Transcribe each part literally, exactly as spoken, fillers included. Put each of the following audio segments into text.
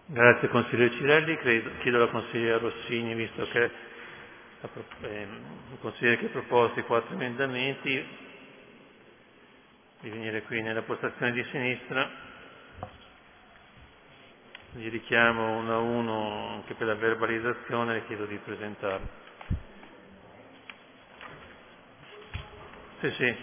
Grazie consigliere Cirelli. Credo, chiedo alla consigliera Rossini, visto che la, eh, il consigliere che ha proposto i quattro emendamenti, di venire qui nella postazione di sinistra. Li richiamo uno a uno anche per la verbalizzazione, le chiedo di presentarli. Sì, sì.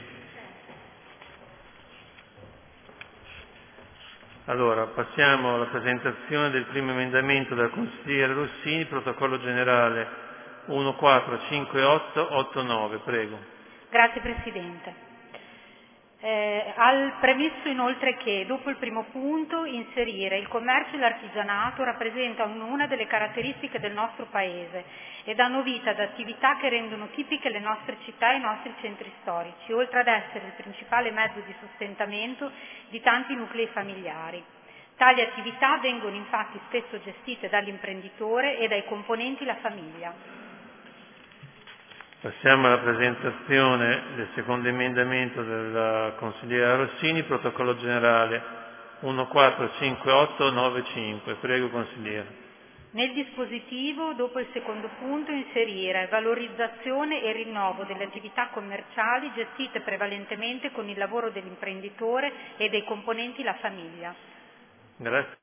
Allora, passiamo alla presentazione del primo emendamento della consigliera Rossini, protocollo generale uno quattro cinque otto otto nove, prego. Grazie Presidente. Eh, al premesso inoltre che, dopo il primo punto, inserire il commercio e l'artigianato rappresentano una delle caratteristiche del nostro Paese e danno vita ad attività che rendono tipiche le nostre città e i nostri centri storici, oltre ad essere il principale mezzo di sostentamento di tanti nuclei familiari. Tali attività vengono infatti spesso gestite dall'imprenditore e dai componenti la famiglia. Passiamo alla presentazione del secondo emendamento della consigliera Rossini, protocollo generale uno quattro cinque otto nove cinque. Prego consigliera. Nel dispositivo, dopo il secondo punto, inserire valorizzazione e rinnovo delle attività commerciali gestite prevalentemente con il lavoro dell'imprenditore e dei componenti la famiglia. Grazie.